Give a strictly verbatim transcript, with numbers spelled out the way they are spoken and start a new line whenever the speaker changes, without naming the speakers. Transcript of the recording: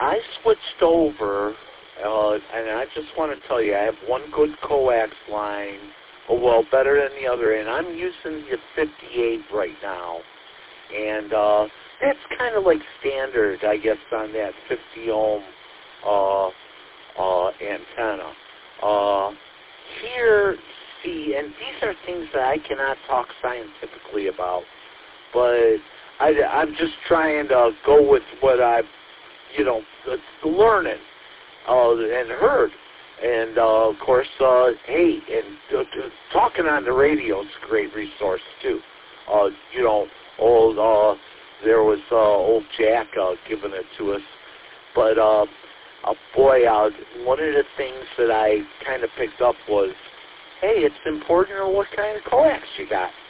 I switched over, uh, and I just want to tell you, I have one good coax line, oh, well, better than the other, and I'm using the fifty-eight right now. And uh, that's kind of like standard, I guess, on that fifty ohm uh, uh, antenna. Uh, here, see, and these are things that I cannot talk scientifically about, but I, I'm just trying to go with what I've, you know, learning uh, and heard. And, uh, of course, uh, hey, and uh, talking on the radio is a great resource, too. Uh, you know, old, uh, there was uh, old Jack uh, giving it to us. But, uh, uh, boy, uh, one of the things that I kind of picked up was, hey, it's important what kind of coax you got.